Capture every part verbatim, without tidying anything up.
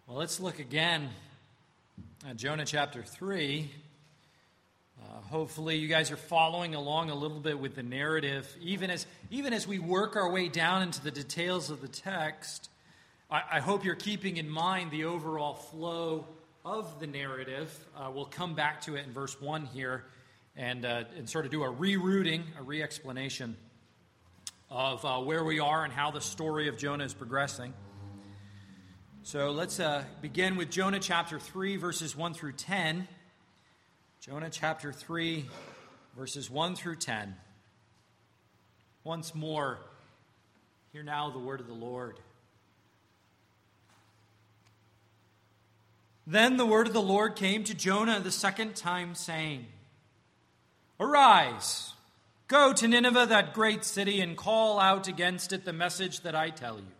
Well, let's look again at Jonah chapter three. Uh, hopefully you guys are following along a little bit with the narrative. Even as, even as we work our way down into the details of the text, I, I hope you're keeping in mind the overall flow of the narrative. Uh, we'll come back to it in verse one here and, uh, and sort of do a rerouting, a re-explanation of uh, where we are and how the story of Jonah is progressing. So let's uh, begin with Jonah chapter three, verses one through ten. Jonah chapter three, verses one through ten. Once more, hear now the word of the Lord. Then the word of the Lord came to Jonah the second time, saying, "Arise, go to Nineveh, that great city, and call out against it the message that I tell you."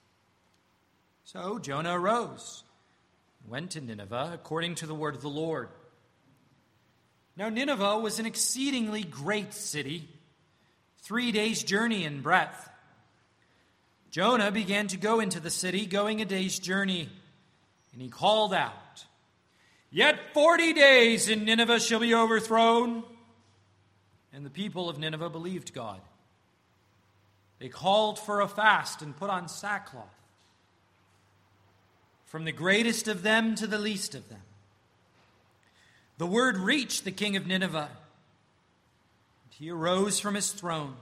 So Jonah arose and went to Nineveh according to the word of the Lord. Now Nineveh was an exceedingly great city, three days' journey in breadth. Jonah began to go into the city, going a day's journey, and he called out, "Yet forty days and Nineveh shall be overthrown." And the people of Nineveh believed God. They called for a fast and put on sackcloth, from the greatest of them to the least of them. The word reached the king of Nineveh, and he arose from his throne,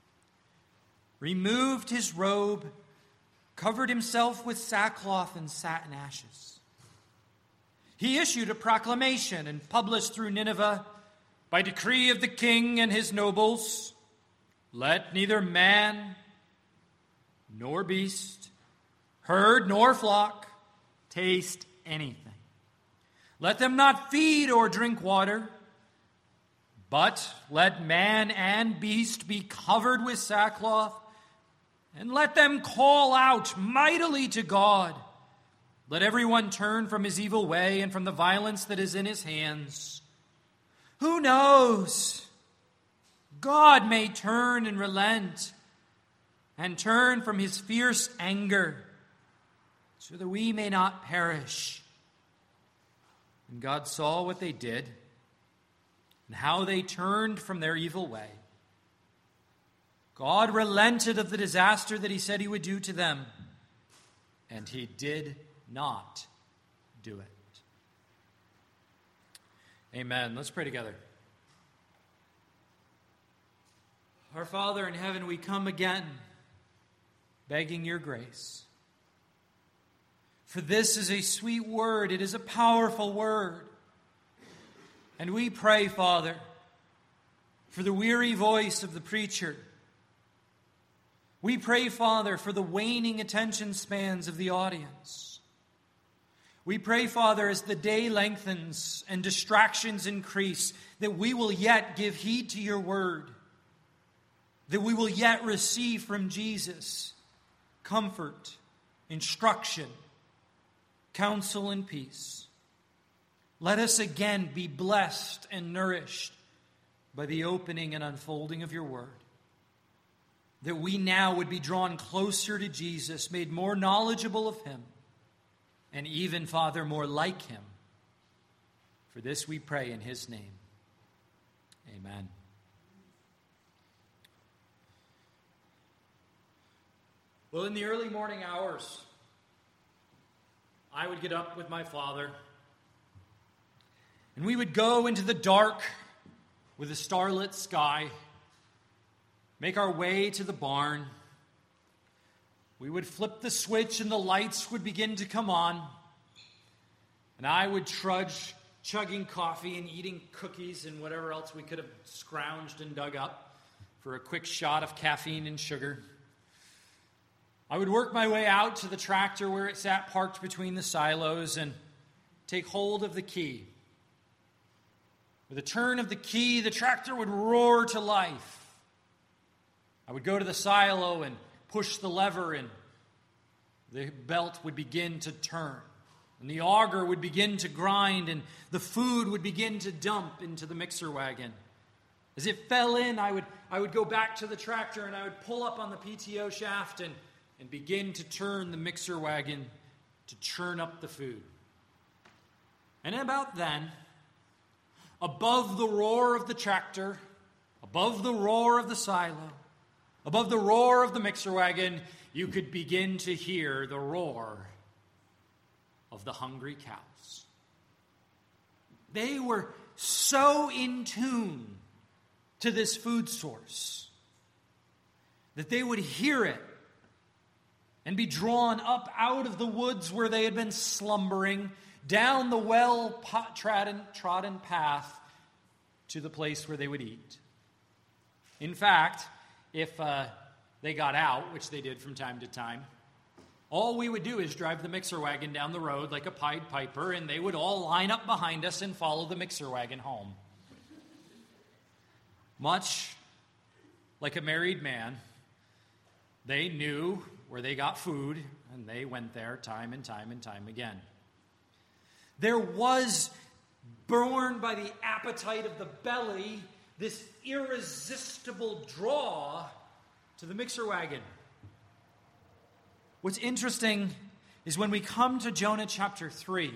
removed his robe, covered himself with sackcloth, and sat in ashes. He issued a proclamation and published through Nineveh, by decree of the king and his nobles, "Let neither man nor beast, herd nor flock, taste anything. Let them not feed or drink water, but let man and beast be covered with sackcloth, and let them call out mightily to God. Let everyone turn from his evil way and from the violence that is in his hands. Who knows? God may turn and relent and turn from his fierce anger, so that we may not perish." And God saw what they did and how they turned from their evil way. God relented of the disaster that he said he would do to them, and he did not do it. Amen. Let's pray together. Our Father in heaven, we come again begging your grace. For this is a sweet word. It is a powerful word. And we pray, Father, for the weary voice of the preacher. We pray, Father, for the waning attention spans of the audience. We pray, Father, as the day lengthens and distractions increase, that we will yet give heed to your word, that we will yet receive from Jesus comfort, instruction, counsel, and peace. Let us again be blessed and nourished by the opening and unfolding of your word, that we now would be drawn closer to Jesus, made more knowledgeable of him, and even, Father, more like him. For this we pray in his name. Amen. Well, in the early morning hours, I would get up with my father, and we would go into the dark with a starlit sky, make our way to the barn. We would flip the switch and the lights would begin to come on. And I would trudge, chugging coffee and eating cookies and whatever else we could have scrounged and dug up for a quick shot of caffeine and sugar. I would work my way out to the tractor where it sat parked between the silos and take hold of the key. With a turn of the key, the tractor would roar to life. I would go to the silo and push the lever, and the belt would begin to turn. And the auger would begin to grind, and the food would begin to dump into the mixer wagon. As it fell in, I would, I would go back to the tractor, and I would pull up on the P T O shaft and, and begin to turn the mixer wagon to churn up the food. And about then, above the roar of the tractor, above the roar of the silo, above the roar of the mixer wagon, you could begin to hear the roar of the hungry cows. They were so in tune to this food source that they would hear it and be drawn up out of the woods where they had been slumbering, down the well-trodden trodden path to the place where they would eat. In fact, if uh, they got out, which they did from time to time, all we would do is drive the mixer wagon down the road like a Pied Piper, and they would all line up behind us and follow the mixer wagon home. Much like a married man, they knew where they got food, and they went there time and time and time again. There was, born by the appetite of the belly, this irresistible draw to the mixer wagon. What's interesting is when we come to Jonah chapter three,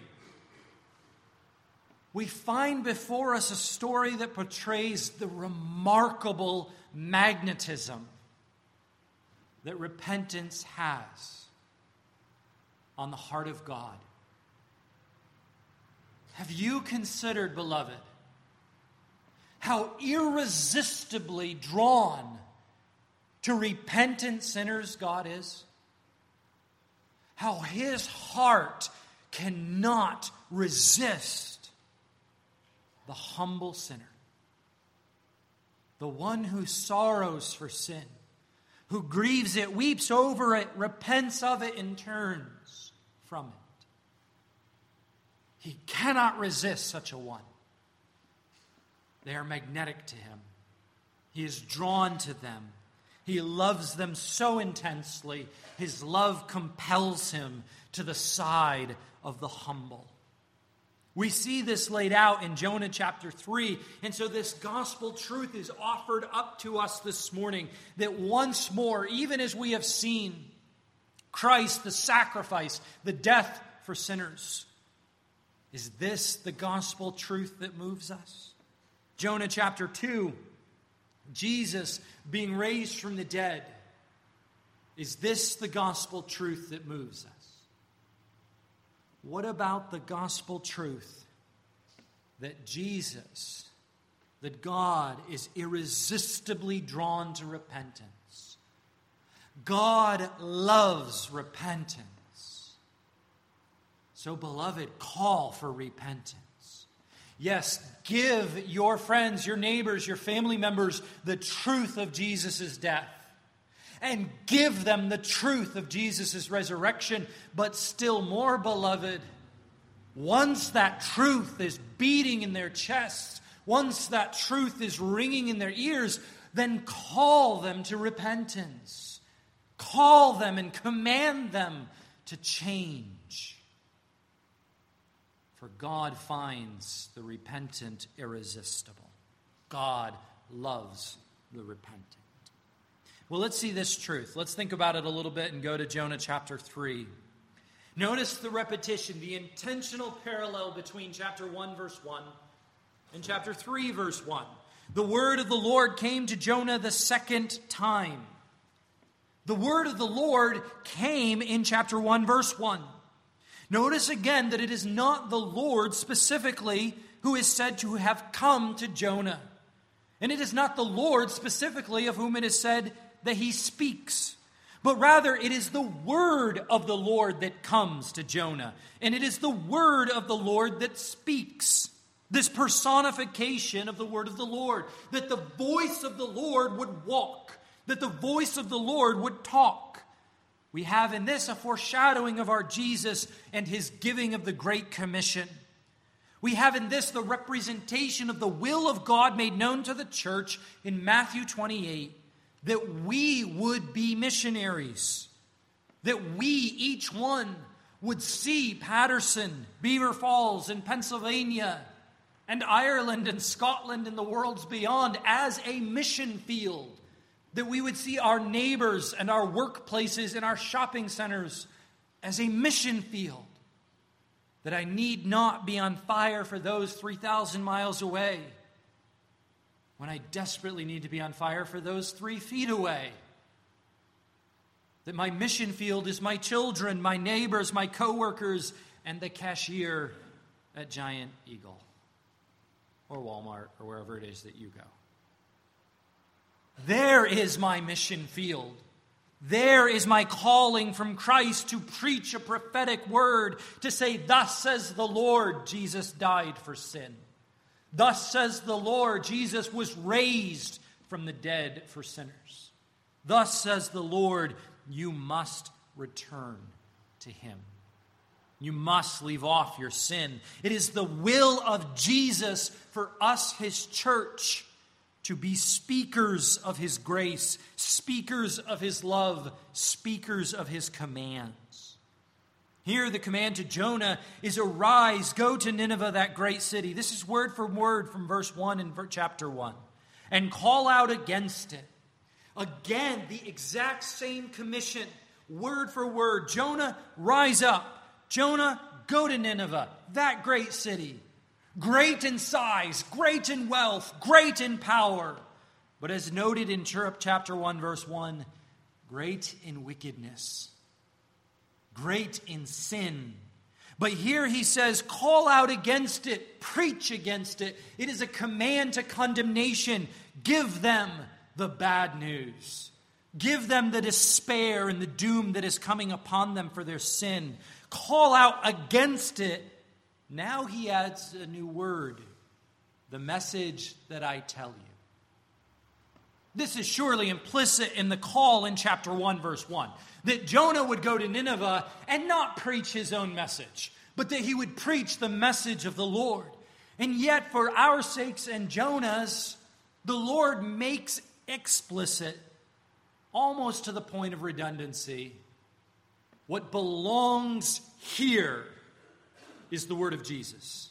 we find before us a story that portrays the remarkable magnetism that repentance has on the heart of God. Have you considered, beloved, how irresistibly drawn to repentant sinners God is? How his heart cannot resist the humble sinner, the one who sorrows for sin, who grieves it, weeps over it, repents of it, and turns from it. He cannot resist such a one. They are magnetic to him. He is drawn to them. He loves them so intensely, his love compels him to the side of the humble. We see this laid out in Jonah chapter three, and so this gospel truth is offered up to us this morning, that once more, even as we have seen Christ, the sacrifice, the death for sinners, is this the gospel truth that moves us? Jonah chapter two, Jesus being raised from the dead. Is this the gospel truth that moves us? What about the gospel truth that Jesus, that God is irresistibly drawn to repentance? God loves repentance. So, beloved, call for repentance. Yes, give your friends, your neighbors, your family members the truth of Jesus' death. And give them the truth of Jesus' resurrection. But still more, beloved, once that truth is beating in their chests, once that truth is ringing in their ears, then call them to repentance. Call them and command them to change. For God finds the repentant irresistible. God loves the repentant. Well, let's see this truth. Let's think about it a little bit and go to Jonah chapter three. Notice the repetition, the intentional parallel between chapter one, verse one, and chapter three, verse one. The word of the Lord came to Jonah the second time. The word of the Lord came in chapter one, verse one. Notice again that it is not the Lord specifically who is said to have come to Jonah. And it is not the Lord specifically of whom it is said that he speaks. But rather it is the word of the Lord that comes to Jonah. And it is the word of the Lord that speaks. This personification of the word of the Lord. That the voice of the Lord would walk. That the voice of the Lord would talk. We have in this a foreshadowing of our Jesus and his giving of the Great Commission. We have in this the representation of the will of God made known to the church in Matthew twenty-eight, that we would be missionaries, that we, each one, would see Patterson, Beaver Falls, and Pennsylvania, and Ireland and Scotland and the worlds beyond as a mission field. That we would see our neighbors and our workplaces and our shopping centers as a mission field, that I need not be on fire for those three thousand miles away when I desperately need to be on fire for those three feet away. That my mission field is my children, my neighbors, my coworkers, and the cashier at Giant Eagle or Walmart or wherever it is that you go. There is my mission field. There is my calling from Christ to preach a prophetic word, to say, thus says the Lord, Jesus died for sin. Thus says the Lord, Jesus was raised from the dead for sinners. Thus says the Lord, you must return to him. You must leave off your sin. It is the will of Jesus for us, his church, to be speakers of his grace, speakers of his love, speakers of his commands. Here the command to Jonah is, arise, go to Nineveh, that great city. This is word for word from verse one in chapter one. And call out against it. Again, the exact same commission, word for word. Jonah, rise up. Jonah, go to Nineveh, that great city. Great in size, great in wealth, great in power. But as noted in chapter one, verse one, great in wickedness, great in sin. But here he says, call out against it, preach against it. It is a command to condemnation. Give them the bad news. Give them the despair and the doom that is coming upon them for their sin. Call out against it. Now he adds a new word, the message that I tell you. This is surely implicit in the call in chapter one, verse one, that Jonah would go to Nineveh and not preach his own message, but that he would preach the message of the Lord. And yet, for our sakes and Jonah's, the Lord makes explicit, almost to the point of redundancy, what belongs here is the word of Jesus.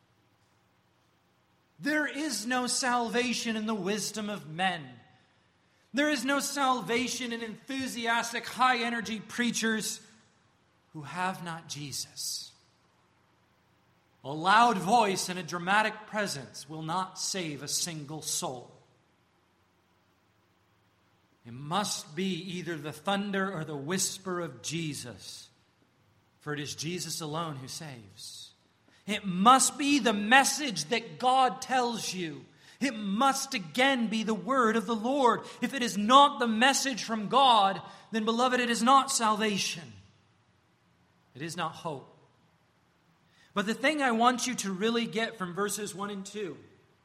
There is no salvation in the wisdom of men. There is no salvation in enthusiastic, high-energy preachers who have not Jesus. A loud voice and a dramatic presence will not save a single soul. It must be either the thunder or the whisper of Jesus, for it is Jesus alone who saves. It must be the message that God tells you. It must again be the word of the Lord. If it is not the message from God, then, beloved, it is not salvation. It is not hope. But the thing I want you to really get from verses one and two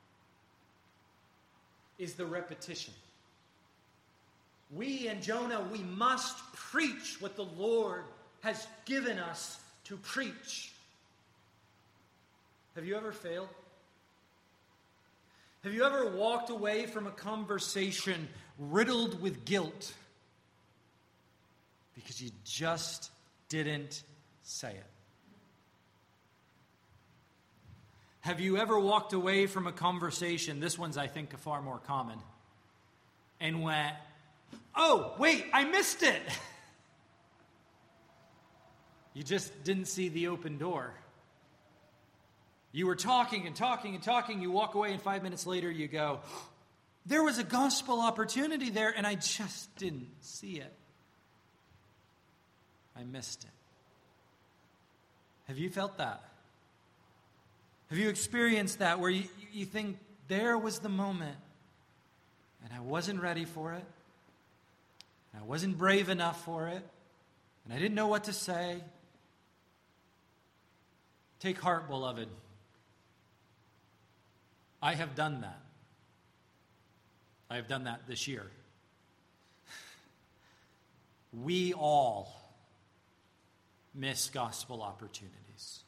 is the repetition. We and Jonah, we must preach what the Lord has given us to preach. Have you ever failed? Have you ever walked away from a conversation riddled with guilt because you just didn't say it? Have you ever walked away from a conversation, this one's, I think, far more common, and went, oh, wait, I missed it. You just didn't see the open door. You were talking and talking and talking. You walk away, and five minutes later you go, there was a gospel opportunity there, and I just didn't see it. I missed it. Have you felt that? Have you experienced that where you, you think, there was the moment, and I wasn't ready for it, and I wasn't brave enough for it, and I didn't know what to say? Take heart, beloved. I have done that. I have done that this year. We all miss gospel opportunities.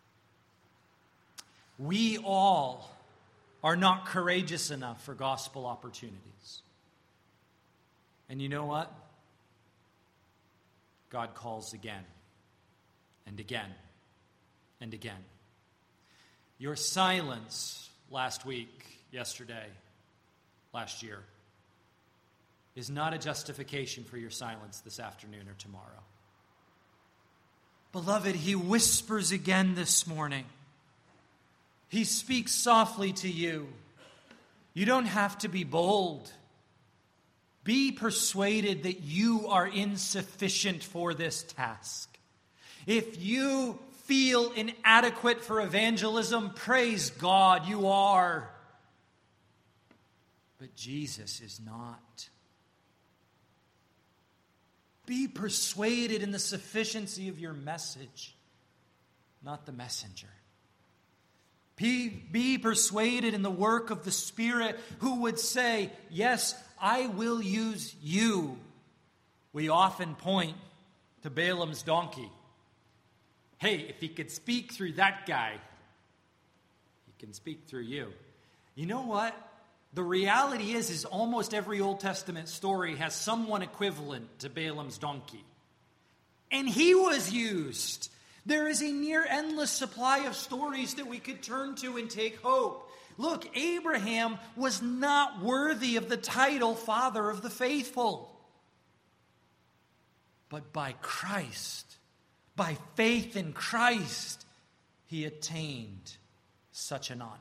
We all are not courageous enough for gospel opportunities. And you know what? God calls again and again and again. Your silence last week, yesterday, last year, is not a justification for your silence this afternoon or tomorrow. Beloved, he whispers again this morning. He speaks softly to you. You don't have to be bold. Be persuaded that you are insufficient for this task. If you feel inadequate for evangelism, praise God, you are. But Jesus is not. Be persuaded in the sufficiency of your message, not the messenger. Be, be persuaded in the work of the Spirit, who would say, yes, I will use you. We often point to Balaam's donkey. Hey, if he could speak through that guy, he can speak through you. You know what? The reality is, is almost every Old Testament story has someone equivalent to Balaam's donkey. And he was used. There is a near endless supply of stories that we could turn to and take hope. Look, Abraham was not worthy of the title Father of the Faithful. But by Christ, by faith in Christ, he attained such an honor.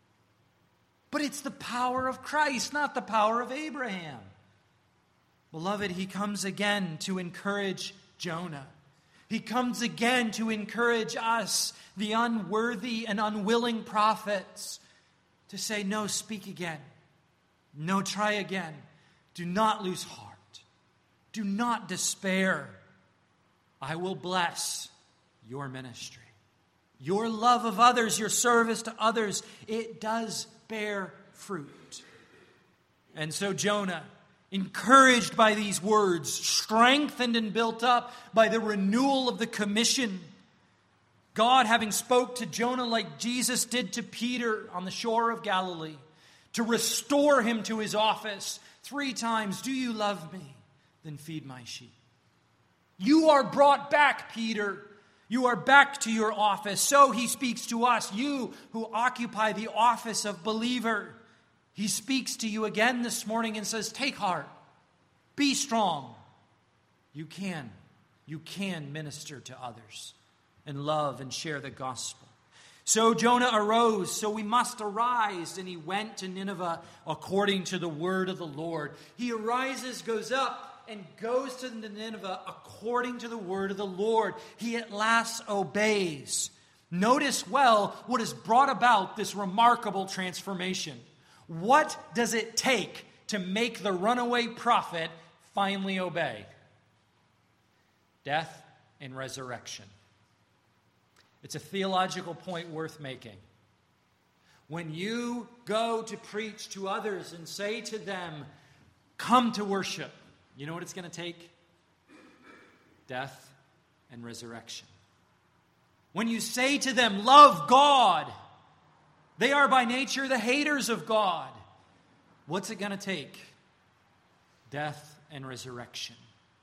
But it's the power of Christ, not the power of Abraham. Beloved, he comes again to encourage Jonah. He comes again to encourage us, the unworthy and unwilling prophets, to say, no, speak again. No, try again. Do not lose heart. Do not despair. I will bless your ministry. Your love of others, your service to others, it does bear fruit. And so Jonah, encouraged by these words, strengthened and built up by the renewal of the commission, God having spoke to Jonah like Jesus did to Peter on the shore of Galilee, to restore him to his office three times, do you love me? Then feed my sheep. You are brought back, Peter. You are back to your office. So he speaks to us, you who occupy the office of believer. He speaks to you again this morning and says, take heart. Be strong. You can. You can minister to others and love and share the gospel. So Jonah arose, so we must arise. And he went to Nineveh according to the word of the Lord. He arises, goes up, and goes to Nineveh according to the word of the Lord. He at last obeys. Notice well what has brought about this remarkable transformation. What does it take to make the runaway prophet finally obey? Death and resurrection. It's a theological point worth making. When you go to preach to others and say to them, come to worship, you know what it's going to take? Death and resurrection. When you say to them, love God, they are by nature the haters of God. What's it going to take? Death and resurrection.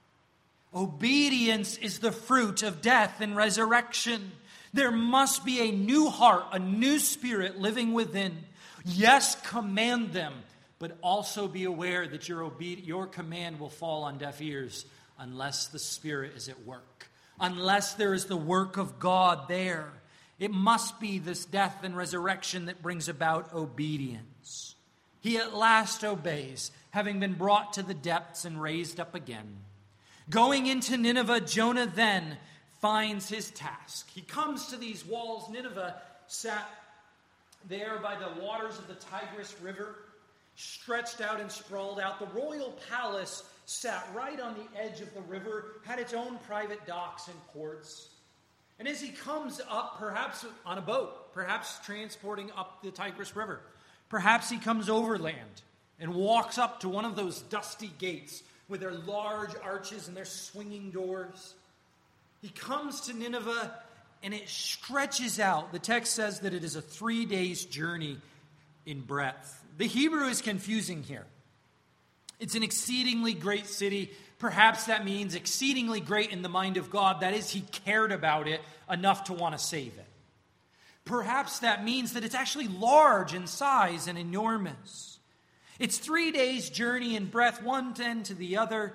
Obedience is the fruit of death and resurrection. There must be a new heart, a new spirit living within. Yes, command them, but also be aware that your obedi- your command will fall on deaf ears unless the Spirit is at work, unless there is the work of God there. It must be this death and resurrection that brings about obedience. He at last obeys, having been brought to the depths and raised up again. Going into Nineveh, Jonah then finds his task. He comes to these walls. Nineveh sat there by the waters of the Tigris River, stretched out and sprawled out. The royal palace sat right on the edge of the river, had its own private docks and ports. And as he comes up, perhaps on a boat, perhaps transporting up the Tigris River, perhaps he comes overland and walks up to one of those dusty gates with their large arches and their swinging doors. He comes to Nineveh and it stretches out. The text says that it is a three days journey in breadth. The Hebrew is confusing here. It's an exceedingly great city. Perhaps that means exceedingly great in the mind of God. That is, he cared about it enough to want to save it. Perhaps that means that it's actually large in size and enormous. It's three days' journey in breadth, one end to the other.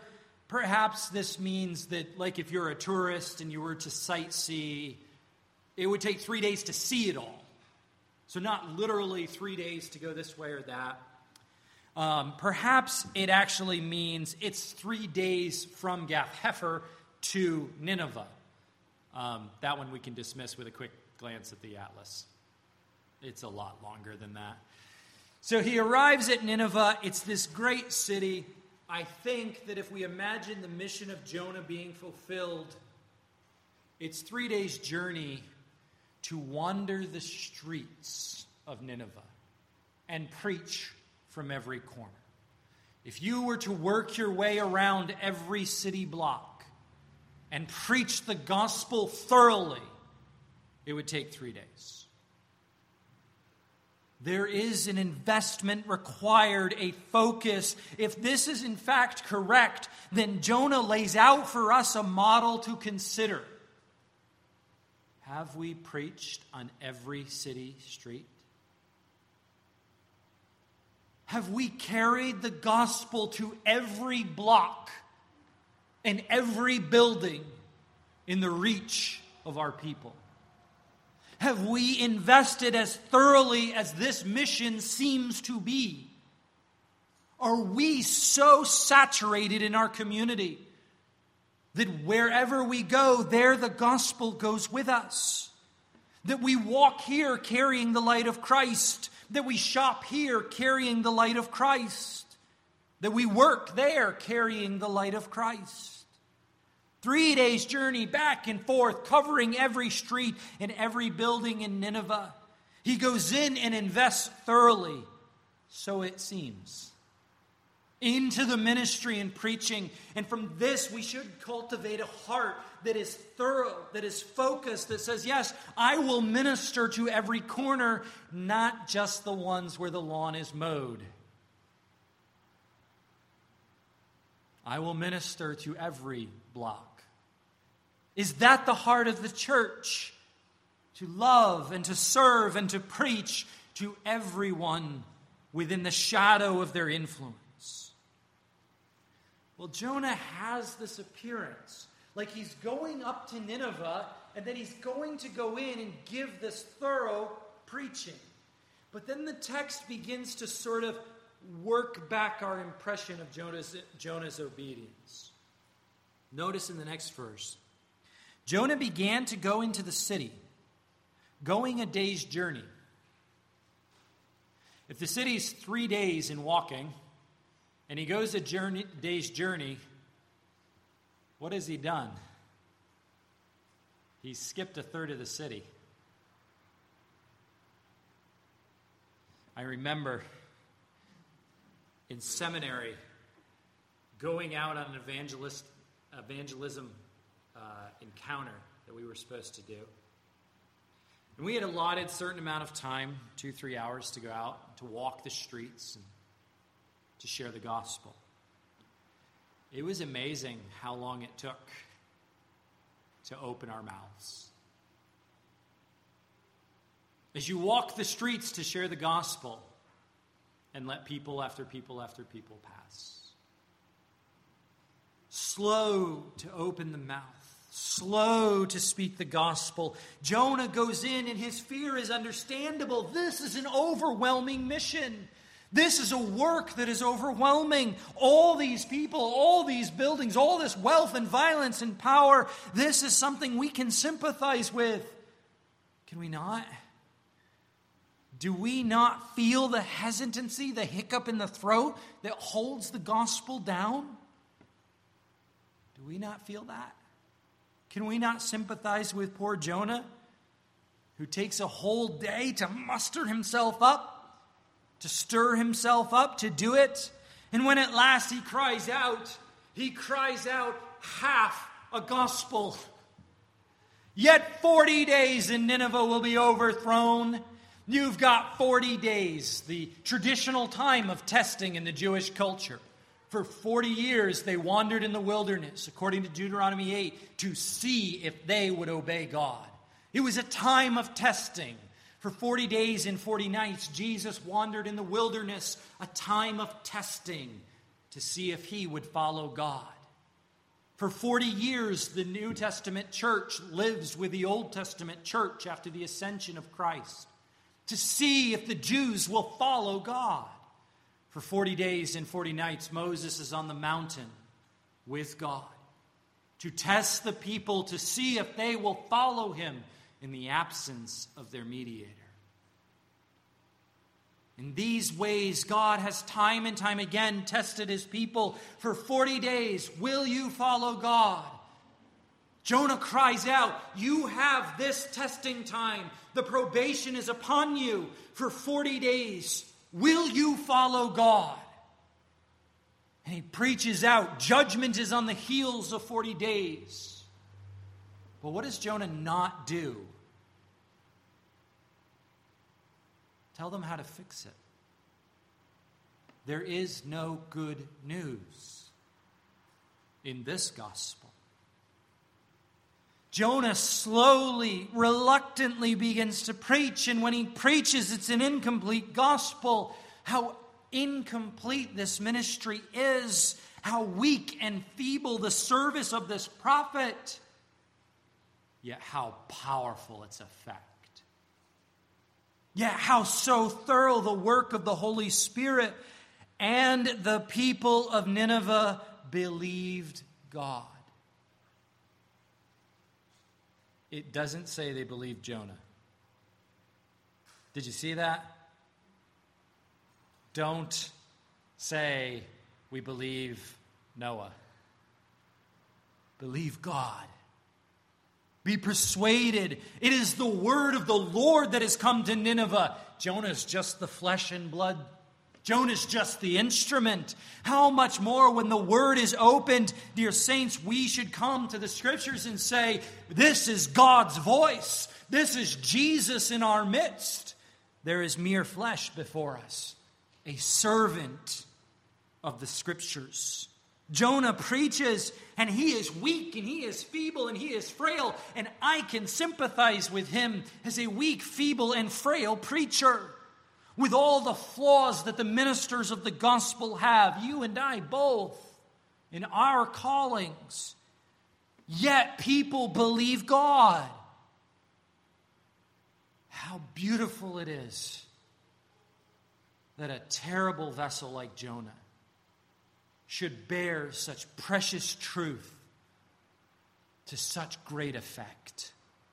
Perhaps this means that, like, if you're a tourist and you were to sightsee, it would take three days to see it all. So not literally three days to go this way or that. Um, perhaps it actually means it's three days from Gath Hepher to Nineveh. Um, that one we can dismiss with a quick glance at the atlas. It's a lot longer than that. So he arrives at Nineveh. It's this great city. I think that if we imagine the mission of Jonah being fulfilled, it's three days' journey to wander the streets of Nineveh and preach from every corner. If you were to work your way around every city block and preach the gospel thoroughly, it would take three days. There is an investment required, a focus. If this is in fact correct, then Jonah lays out for us a model to consider. Have we preached on every city street? Have we carried the gospel to every block and every building in the reach of our people? Have we invested as thoroughly as this mission seems to be? Are we so saturated in our community that wherever we go, there the gospel goes with us? That we walk here carrying the light of Christ? That we shop here carrying the light of Christ? That we work there carrying the light of Christ? Three days' journey back and forth, covering every street and every building in Nineveh. He goes in and invests thoroughly, so it seems, into the ministry and preaching. And from this, we should cultivate a heart that is thorough, that is focused, that says, yes, I will minister to every corner, not just the ones where the lawn is mowed. I will minister to every block. Is that the heart of the church? To love and to serve and to preach to everyone within the shadow of their influence. Well, Jonah has this appearance, like he's going up to Nineveh, and then he's going to go in and give this thorough preaching. But then the text begins to sort of work back our impression of Jonah's, Jonah's obedience. Notice in the next verse, Jonah began to go into the city, going a day's journey. If the city is three days in walking, and he goes a journey, day's journey, what has he done? He's skipped a third of the city. I remember in seminary going out on an evangelist, evangelism uh, encounter that we were supposed to do. And we had allotted a certain amount of time, two, three hours to go out, to walk the streets and to share the gospel. It was amazing how long it took to open our mouths. As you walk the streets to share the gospel and let people after people after people pass. Slow to open the mouth. Slow to speak the gospel. Jonah goes in and his fear is understandable. This is an overwhelming mission. This is a work that is overwhelming. All these people, all these buildings, all this wealth and violence and power. This is something we can sympathize with. Can we not? Do we not feel the hesitancy, the hiccup in the throat that holds the gospel down? Do we not feel that? Can we not sympathize with poor Jonah, who takes a whole day to muster himself up, to stir himself up to do it? And when at last he cries out, he cries out half a gospel. Yet forty days and Nineveh will be overthrown. You've got forty days, the traditional time of testing in the Jewish culture. For forty years, they wandered in the wilderness, according to Deuteronomy eight, to see if they would obey God. It was a time of testing. For forty days and forty nights, Jesus wandered in the wilderness, a time of testing to see if he would follow God. For forty years, the New Testament church lives with the Old Testament church after the ascension of Christ to see if the Jews will follow God. For forty days and forty nights, Moses is on the mountain with God to test the people to see if they will follow him in the absence of their mediator. In these ways, God has time and time again tested his people for forty days. Will you follow God? Jonah cries out, you have this testing time. The probation is upon you for forty days. Will you follow God? And he preaches out, judgment is on the heels of forty days. But what does Jonah not do? Tell them how to fix it. There is no good news in this gospel. Jonah slowly, reluctantly begins to preach, and when he preaches, it's an incomplete gospel. How incomplete this ministry is, how weak and feeble the service of this prophet, yet how powerful its effect. Yet how so thorough the work of the Holy Spirit. And the people of Nineveh believed God. It doesn't say they believed Jonah. Did you see that? Don't say we believe Noah. Believe God. Be persuaded. It is the word of the Lord that has come to Nineveh. Jonah is just the flesh and blood. Jonah is just the instrument. How much more when the word is opened, dear saints, we should come to the scriptures and say, this is God's voice. This is Jesus in our midst. There is mere flesh before us, a servant of the scriptures. Jonah preaches, and he is weak, and he is feeble, and he is frail, and I can sympathize with him as a weak, feeble, and frail preacher. With all the flaws that the ministers of the gospel have, you and I both, in our callings, yet people believe God. How beautiful it is that a terrible vessel like Jonah should bear such precious truth to such great effect.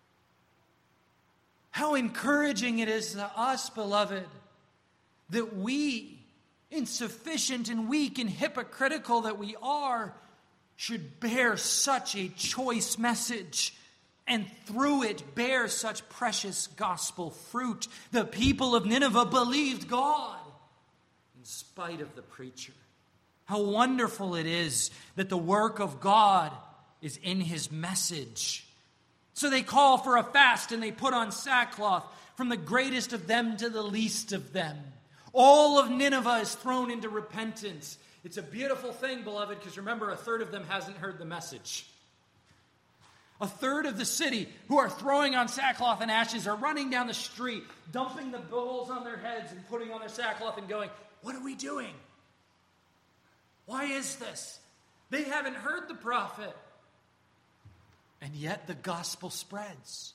How encouraging it is to us, beloved, that we, insufficient and weak and hypocritical that we are, should bear such a choice message and through it bear such precious gospel fruit. The people of Nineveh believed God in spite of the preacher. How wonderful it is that the work of God is in his message. So they call for a fast and they put on sackcloth, from the greatest of them to the least of them. All of Nineveh is thrown into repentance. It's a beautiful thing, beloved, because remember, a third of them hasn't heard the message. A third of the city who are throwing on sackcloth and ashes are running down the street, dumping the bowls on their heads and putting on their sackcloth and going, what are we doing? Why is this? They haven't heard the prophet. And yet the gospel spreads.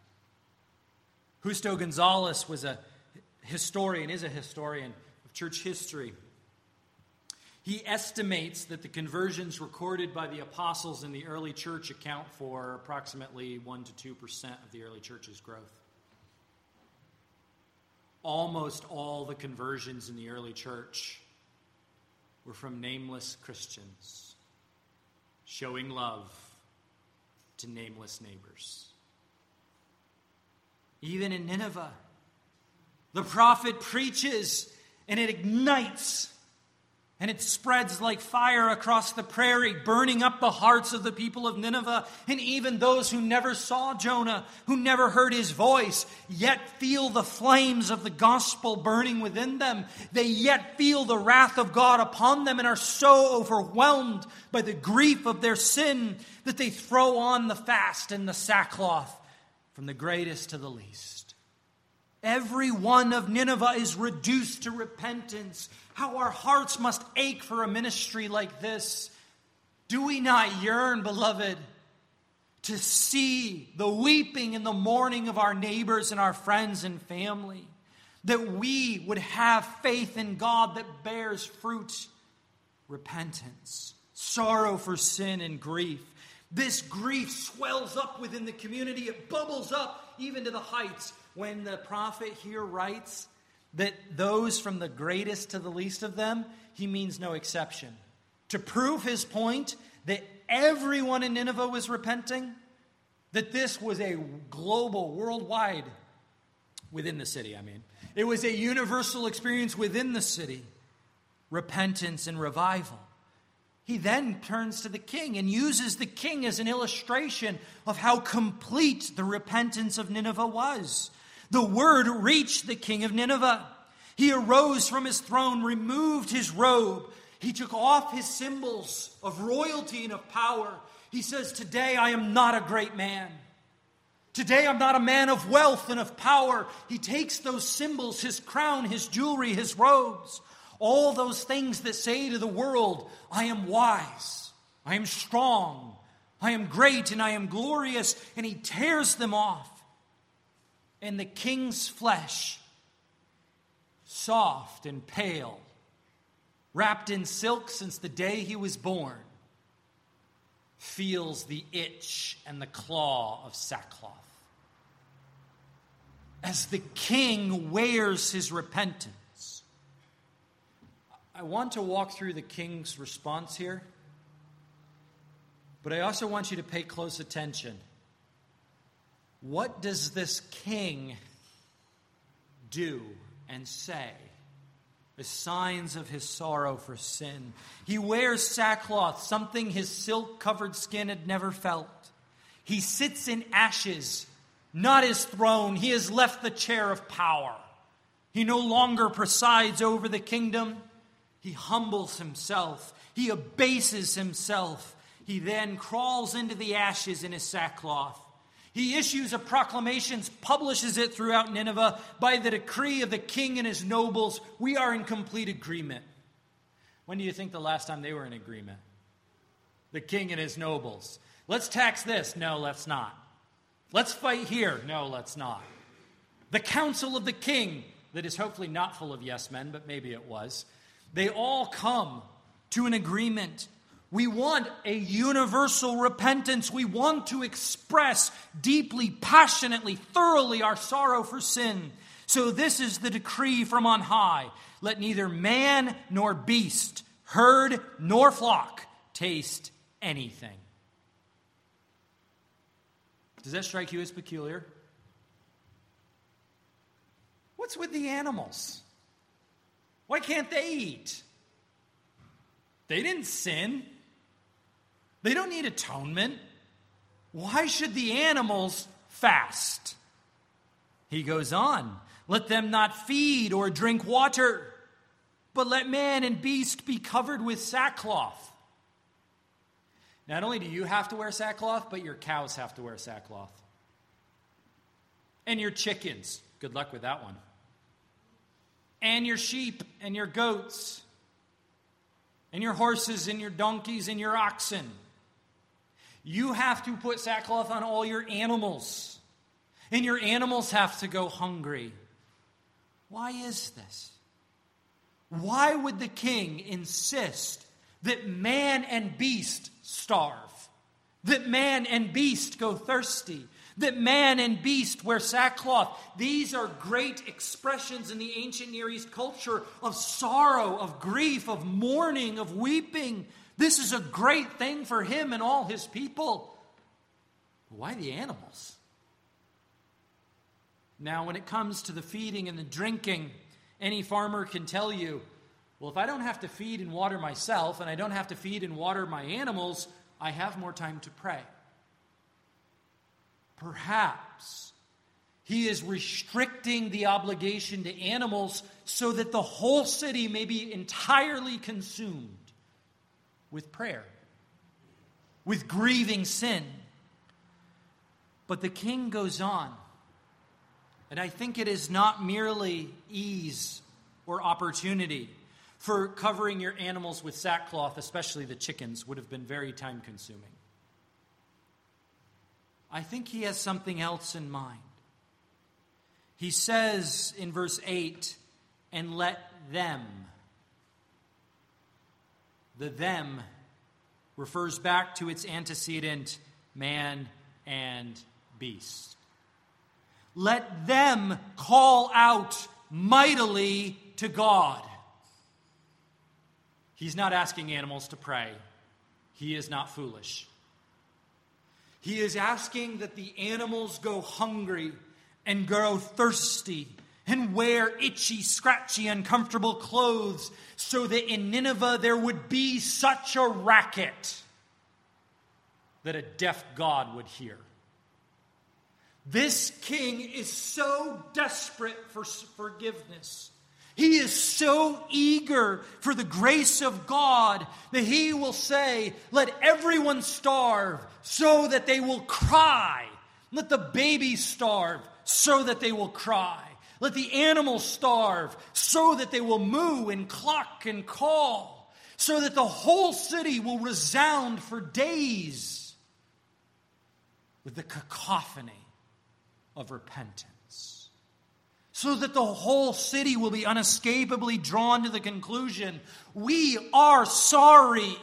Justo Gonzalez was a historian, is a historian of church history. He estimates that the conversions recorded by the apostles in the early church account for approximately one to two percent of the early church's growth. Almost all the conversions in the early church were from nameless Christians showing love to nameless neighbors. Even in Nineveh, the prophet preaches and it ignites and it spreads like fire across the prairie, burning up the hearts of the people of Nineveh. And even those who never saw Jonah, who never heard his voice, yet feel the flames of the gospel burning within them. They yet feel the wrath of God upon them and are so overwhelmed by the grief of their sin that they throw on the fast and the sackcloth, from the greatest to the least. Every one of Nineveh is reduced to repentance. How our hearts must ache for a ministry like this. Do we not yearn, beloved, to see the weeping and the mourning of our neighbors and our friends and family? That we would have faith in God that bears fruit, repentance, sorrow for sin, and grief. This grief swells up within the community. It bubbles up even to the heights. When the prophet here writes that those from the greatest to the least of them, he means no exception. To prove his point that everyone in Nineveh was repenting, that this was a global, worldwide, within the city, I mean. It was a universal experience within the city. Repentance and revival. He then turns to the king and uses the king as an illustration of how complete the repentance of Nineveh was. The word reached the king of Nineveh. He arose from his throne, removed his robe. He took off his symbols of royalty and of power. He says, today I am not a great man. Today I'm not a man of wealth and of power. He takes those symbols, his crown, his jewelry, his robes, all those things that say to the world, I am wise, I am strong, I am great, and I am glorious, and he tears them off. And the king's flesh, soft and pale, wrapped in silk since the day he was born, feels the itch and the claw of sackcloth. As the king wears his repentance. I want to walk through the king's response here, but I also want you to pay close attention. What does this king do and say as signs of his sorrow for sin? He wears sackcloth, something his silk-covered skin had never felt. He sits in ashes, not his throne. He has left the chair of power. He no longer presides over the kingdom. He humbles himself. He abases himself. He then crawls into the ashes in his sackcloth. He issues a proclamation, publishes it throughout Nineveh. By the decree of the king and his nobles, we are in complete agreement. When do you think the last time they were in agreement? The king and his nobles. Let's tax this. No, let's not. Let's fight here. No, let's not. The council of the king, that is hopefully not full of yes men, but maybe it was. They all come to an agreement. We want a universal repentance. We want to express deeply, passionately, thoroughly our sorrow for sin. So this is the decree from on high. Let neither man nor beast, herd nor flock taste anything. Does that strike you as peculiar? What's with the animals? Why can't they eat? They didn't sin. They don't need atonement. Why should the animals fast? He goes on, let them not feed or drink water, but let man and beast be covered with sackcloth. Not only do you have to wear sackcloth, but your cows have to wear sackcloth. And your chickens. Good luck with that one. And your sheep and your goats. And your horses and your donkeys and your oxen. You have to put sackcloth on all your animals. And your animals have to go hungry. Why is this? Why would the king insist that man and beast starve? That man and beast go thirsty? That man and beast wear sackcloth? These are great expressions in the ancient Near East culture of sorrow, of grief, of mourning, of weeping. This is a great thing for him and all his people. Why the animals? Now, when it comes to the feeding and the drinking, any farmer can tell you, well, if I don't have to feed and water myself, and I don't have to feed and water my animals, I have more time to pray. Perhaps he is restricting the obligation to animals so that the whole city may be entirely consumed with prayer, with grieving sin. But the king goes on, and I think it is not merely ease or opportunity. for covering your animals with sackcloth, especially the chickens, would have been very time-consuming. I think he has something else in mind. He says in verse eight, and let them. The them refers back to its antecedent, man and beast. Let them call out mightily to God. He's not asking animals to pray. He is not foolish. He is asking that the animals go hungry and grow thirsty and wear itchy, scratchy, uncomfortable clothes so that in Nineveh there would be such a racket that a deaf God would hear. This king is so desperate for forgiveness. He is so eager for the grace of God that he will say, let everyone starve so that they will cry. Let the babies starve so that they will cry. Let the animals starve so that they will moo and cluck and call, so that the whole city will resound for days with the cacophony of repentance, so that the whole city will be unescapably drawn to the conclusion, we are sorry.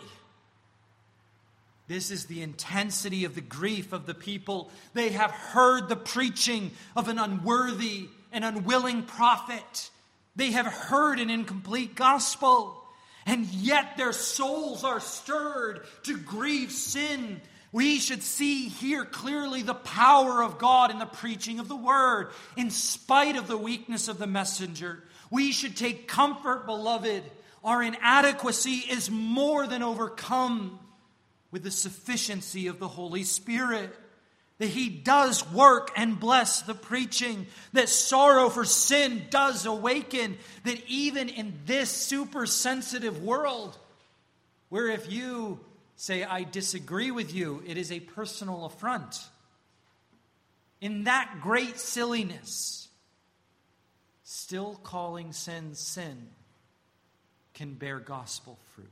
This is the intensity of the grief of the people. They have heard the preaching of an unworthy and unwilling prophet. They have heard an incomplete gospel, and yet their souls are stirred to grieve sin. We should see here clearly the power of God in the preaching of the word, in spite of the weakness of the messenger. We should take comfort, beloved. Our inadequacy is more than overcome with the sufficiency of the Holy Spirit. That he does work and bless the preaching. That sorrow for sin does awaken. That even in this super sensitive world, where if you say, I disagree with you, it is a personal affront. In that great silliness, still calling sin sin can bear gospel fruit.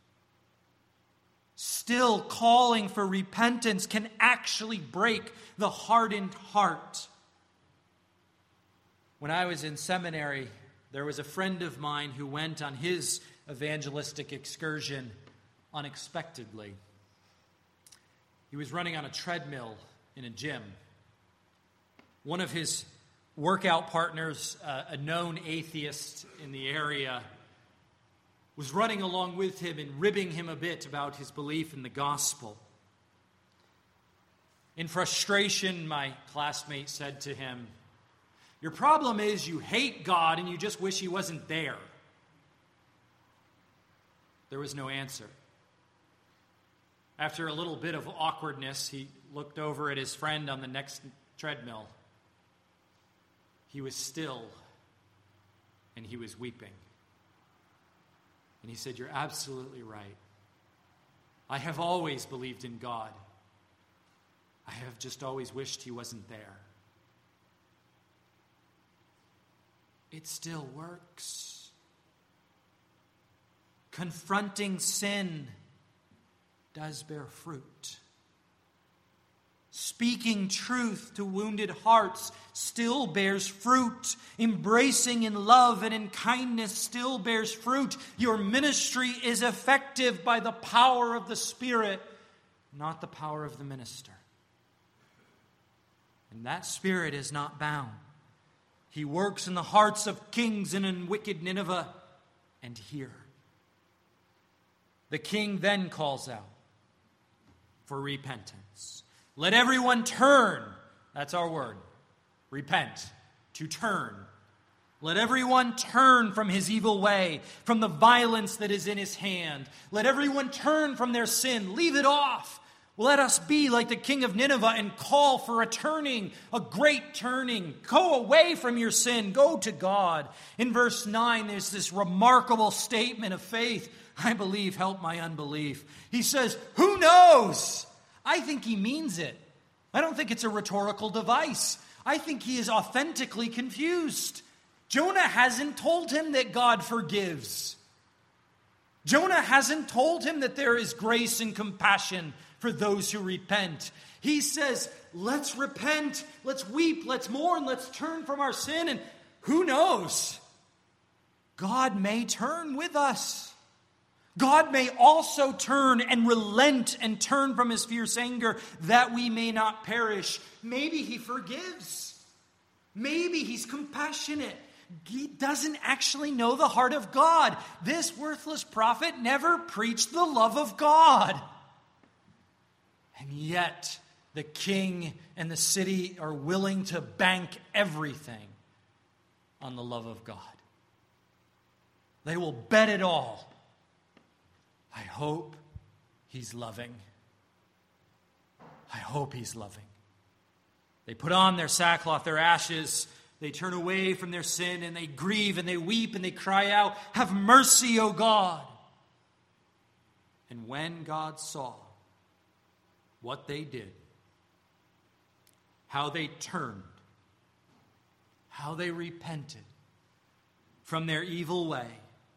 Still calling for repentance can actually break the hardened heart. When I was in seminary, there was a friend of mine who went on his evangelistic excursion unexpectedly. He was running on a treadmill in a gym. One of his workout partners, uh, a known atheist in the area, was running along with him and ribbing him a bit about his belief in the gospel. In frustration, my classmate said to him, your problem is you hate God and you just wish he wasn't there. There was no answer. After a little bit of awkwardness, he looked over at his friend on the next treadmill. He was still, and he was weeping. And he said, you're absolutely right. I have always believed in God. I have just always wished he wasn't there. It still works. Confronting sin does bear fruit. Speaking truth to wounded hearts still bears fruit. Embracing in love and in kindness still bears fruit. Your ministry is effective by the power of the Spirit, not the power of the minister. And that Spirit is not bound. He works in the hearts of kings and in wicked Nineveh and here. The king then calls out for repentance. Let everyone turn. That's our word. Repent. To turn. Let everyone turn from his evil way, from the violence that is in his hand. Let everyone turn from their sin. Leave it off. Let us be like the king of Nineveh and call for a turning, a great turning. Go away from your sin. Go to God. In verse nine, there's this remarkable statement of faith. I believe, help my unbelief. He says, who knows? I think he means it. I don't think it's a rhetorical device. I think he is authentically confused. Jonah hasn't told him that God forgives. Jonah hasn't told him that there is grace and compassion for those who repent. He says, let's repent, let's weep, let's mourn, let's turn from our sin, and who knows? God may turn with us. God may also turn and relent and turn from his fierce anger that we may not perish. Maybe he forgives. Maybe he's compassionate. He doesn't actually know the heart of God. This worthless prophet never preached the love of God. And yet, the king and the city are willing to bank everything on the love of God. They will bet it all. I hope he's loving. I hope he's loving. They put on their sackcloth, their ashes. They turn away from their sin and they grieve and they weep and they cry out, have mercy, O God. And when God saw what they did, how they turned, how they repented from their evil way,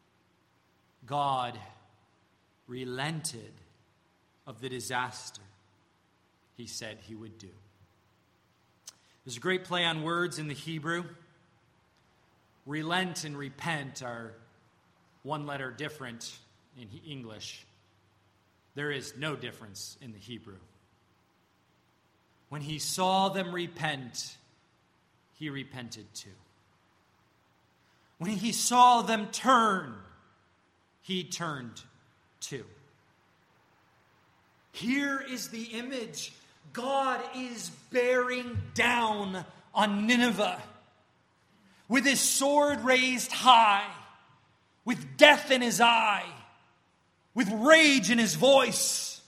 God relented of the disaster he said he would do. There's a great play on words in the Hebrew. Relent and repent are one letter different in English. There is no difference in the Hebrew. When he saw them repent, he repented too. When he saw them turn, he turned too. Here is the image. God is bearing down on Nineveh with his sword raised high, with death in his eye, with rage in his voice.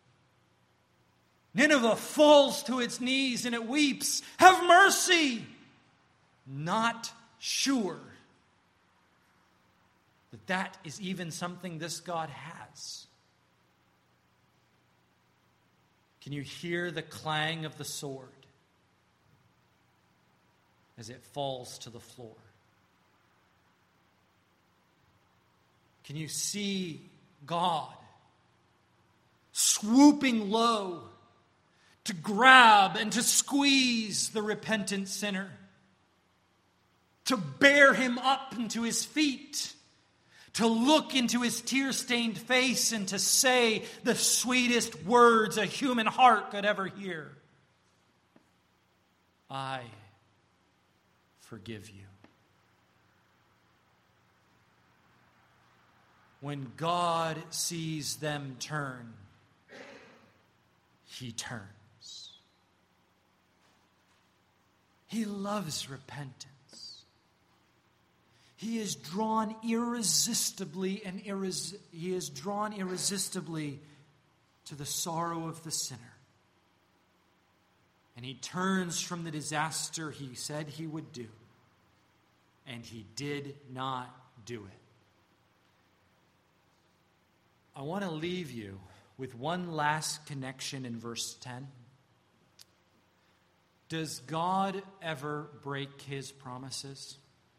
Nineveh falls to its knees and it weeps, have mercy! Not sure that that is even something this God has. Can you hear the clang of the sword as it falls to the floor? Can you see God swooping low to grab and to squeeze the repentant sinner, to bear him up into his feet, to look into his tear-stained face and to say the sweetest words a human heart could ever hear? I forgive you. When God sees them turn, he turns. He loves repentance. He is drawn irresistibly and irres- he is drawn irresistibly to the sorrow of the sinner. And he turns from the disaster he said he would do. And he did not do it. I want to leave you with one last connection in verse ten. Does God ever break his promises?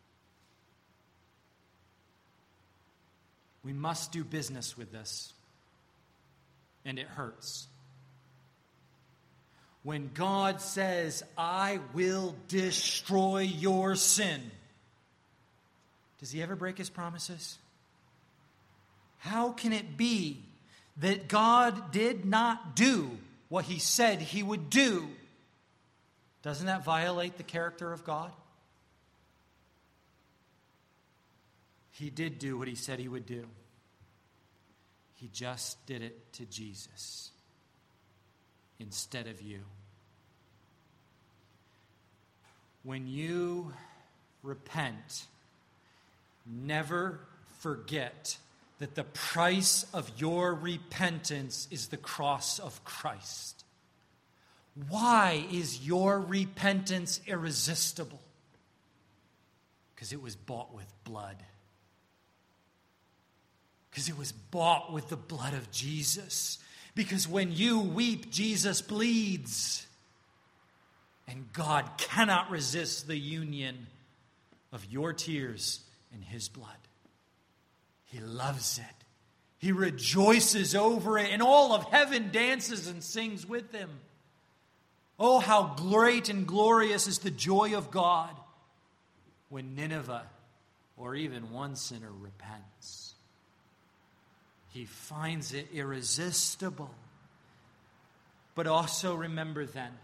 We must do business with this, and it hurts. When God says, I will destroy your sin, does he ever break his promises? How can it be that God did not do what he said he would do? Doesn't that violate the character of God? He did do what he said he would do. He just did it to Jesus instead of you. When you repent, never forget that the price of your repentance is the cross of Christ. Why is your repentance irresistible? Because it was bought with blood. Because it was bought with the blood of Jesus. Because when you weep, Jesus bleeds. And God cannot resist the union of your tears and his blood. He loves it. He rejoices over it, and all of heaven dances and sings with him. Oh, how great and glorious is the joy of God when Nineveh, or even one sinner, repents. He finds it irresistible. But also remember then,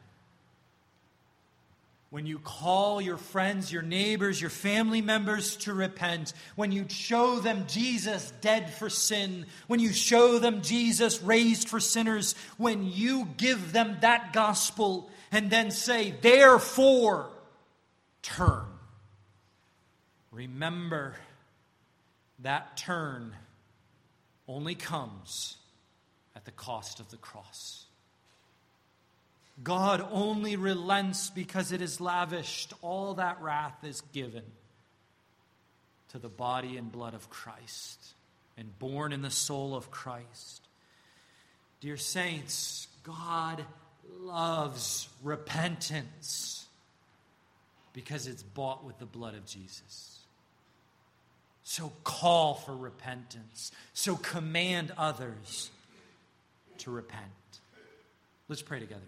when you call your friends, your neighbors, your family members to repent, when you show them Jesus dead for sin, when you show them Jesus raised for sinners, when you give them that gospel and then say, therefore, turn. Remember, that turn only comes at the cost of the cross. God only relents because it is lavished. All that wrath is given to the body and blood of Christ and born in the soul of Christ. Dear saints, God loves repentance because it's bought with the blood of Jesus. So call for repentance. So command others to repent. Let's pray together.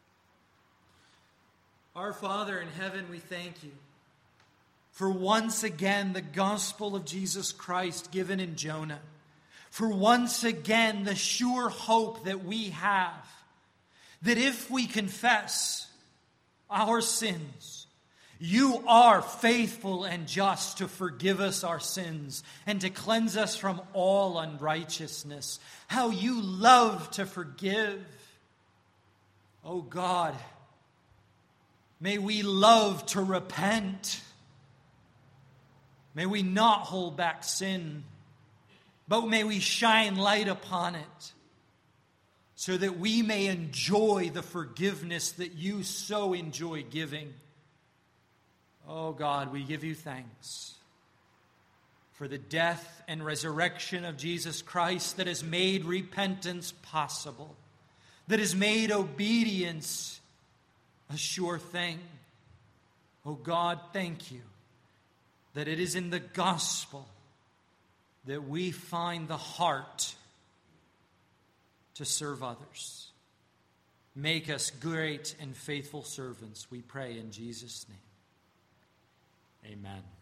Our Father in heaven, we thank you for once again the gospel of Jesus Christ given in Jonah. For once again the sure hope that we have that if we confess our sins, you are faithful and just to forgive us our sins and to cleanse us from all unrighteousness. How you love to forgive. Oh God, may we love to repent. May we not hold back sin, but may we shine light upon it so that we may enjoy the forgiveness that you so enjoy giving. Oh God, we give you thanks for the death and resurrection of Jesus Christ that has made repentance possible, that has made obedience a sure thing. Oh God, thank you that it is in the gospel that we find the heart to serve others. Make us great and faithful servants, we pray in Jesus' name. Amen.